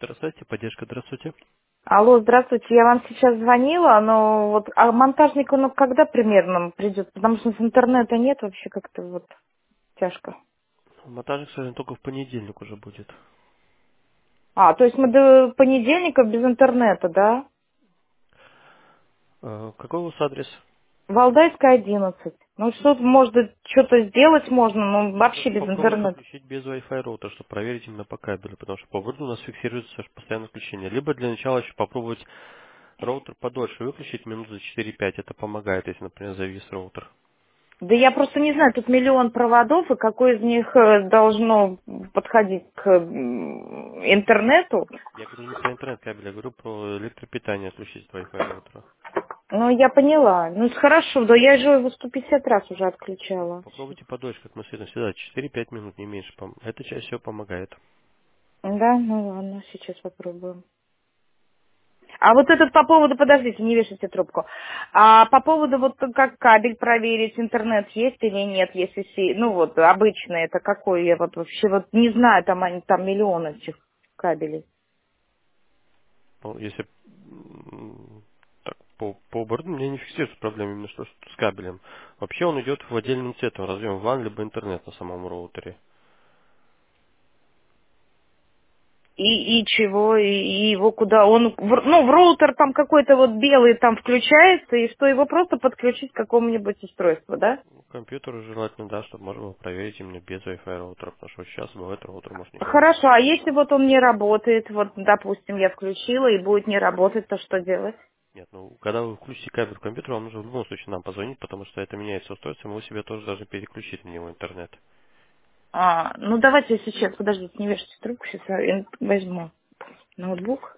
Здравствуйте, поддержка, здравствуйте. Алло, здравствуйте, я вам сейчас звонила, но вот, а монтажник, он когда примерно придет? Потому что с интернета нет вообще как-то вот тяжко. Монтажник, к сожалению, только в понедельник уже будет. А, то есть мы до понедельника без интернета, да? Какой у вас адрес? Валдайская, 11. Ну, что может, что-то сделать можно, но вообще Нужно без попробовать интернета. подключить без Wi-Fi роутера, чтобы проверить именно по кабелю, потому что по вроду у нас фиксируется постоянное включение. Либо для начала еще попробовать роутер подольше выключить, минут за 4-5. Это помогает, если, например, завис роутер. Да я просто не знаю, тут миллион проводов, и какой из них должно подходить к интернету. Я говорю не про интернет-кабель, я говорю про электропитание отключить от Wi-Fi роутера. Ну, я поняла. Ну, хорошо, да я же его 150 раз уже отключала. Попробуйте подольше, как мы всегда, 4-5 минут, не меньше. Это чаще всего помогает. Да, ну ладно, сейчас попробуем. А вот этот по поводу, подождите, не вешайте трубку. А по поводу вот как кабель проверить, интернет есть или нет, если ну вот обычный, это какой я вот вообще вот не знаю, там они там миллион этих кабелей. Ну, если так, по борду у меня не фиксируется проблема именно что с кабелем. Вообще он идет в отдельном цветом, разъем WAN либо интернет на самом роутере. И чего, и его куда? Он, ну, в роутер там какой-то вот белый там включается, и что его просто подключить к какому-нибудь устройству, да? Компьютеру желательно, да, чтобы можно было проверить именно без Wi-Fi роутера, потому что вот сейчас бывает роутер может не говорить. Хорошо, а если вот он не работает, вот, допустим, я включила и будет не работать, то что делать? Нет, ну когда вы включите кабель в компьютер, вам нужно в любом случае нам позвонить, потому что это меняется устройство, мы себе тоже должны переключить на него интернет. А, ну давайте сейчас, подождите, не вешайте трубку, сейчас я возьму ноутбук.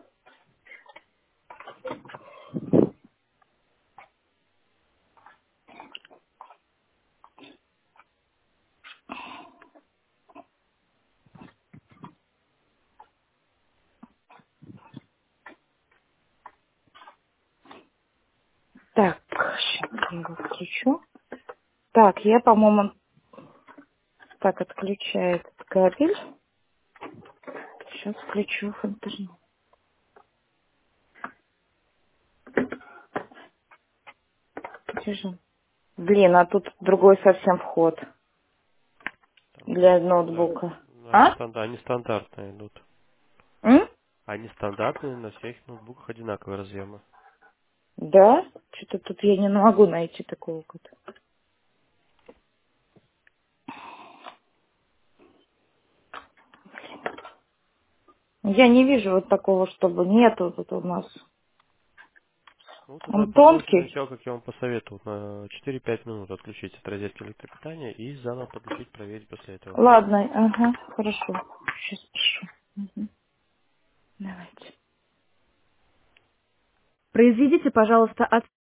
Так, сейчас я его включу. Так, я, по-моему, так отключаю этот кабель. Сейчас включу в интернет. Где же? Блин, а тут другой совсем вход Там для да, ноутбука. А? они стандартные идут. М? Они стандартные, на всех ноутбуках одинаковые разъемы. Да? Что-то тут я не могу найти такого кода. Я не вижу вот такого, чтобы нету тут у нас. Ну, тогда Он попробуйте для тонкий. начала, как я вам посоветовал, на 4-5 минут отключить от розетки электропитания и заново подключить, проверить после этого. Ладно, ага, хорошо. Сейчас пишу. Мгм. Давайте. Произведите, пожалуйста,